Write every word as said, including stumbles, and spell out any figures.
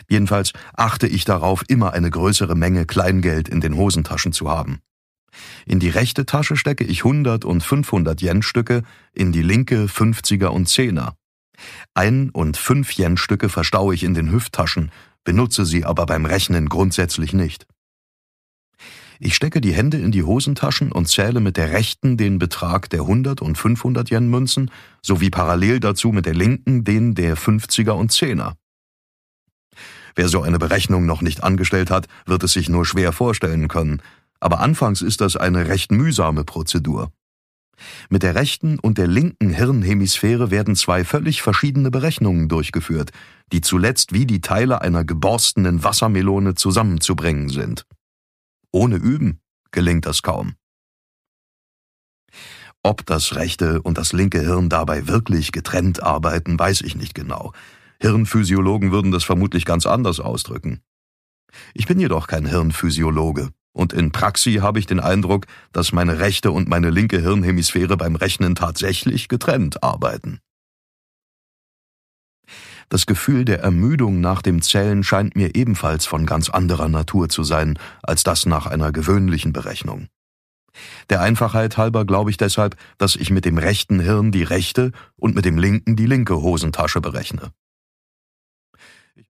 Jedenfalls achte ich darauf, immer eine größere Menge Kleingeld in den Hosentaschen zu haben. In die rechte Tasche stecke ich hundert und fünfhundert Yen-Stücke, in die linke fünfziger und Zehner. Ein- und fünf Yen-Stücke verstaue ich in den Hüfttaschen, benutze sie aber beim Rechnen grundsätzlich nicht. Ich stecke die Hände in die Hosentaschen und zähle mit der rechten den Betrag der hundert und fünfhundert Yen-Münzen sowie parallel dazu mit der linken den der fünfziger und Zehner. Wer so eine Berechnung noch nicht angestellt hat, wird es sich nur schwer vorstellen können, aber anfangs ist das eine recht mühsame Prozedur. Mit der rechten und der linken Hirnhemisphäre werden zwei völlig verschiedene Berechnungen durchgeführt, die zuletzt wie die Teile einer geborstenen Wassermelone zusammenzubringen sind. Ohne Üben gelingt das kaum. Ob das rechte und das linke Hirn dabei wirklich getrennt arbeiten, weiß ich nicht genau. Hirnphysiologen würden das vermutlich ganz anders ausdrücken. Ich bin jedoch kein Hirnphysiologe. Und in Praxi habe ich den Eindruck, dass meine rechte und meine linke Hirnhemisphäre beim Rechnen tatsächlich getrennt arbeiten. Das Gefühl der Ermüdung nach dem Zählen scheint mir ebenfalls von ganz anderer Natur zu sein, als das nach einer gewöhnlichen Berechnung. Der Einfachheit halber glaube ich deshalb, dass ich mit dem rechten Hirn die rechte und mit dem linken die linke Hosentasche berechne.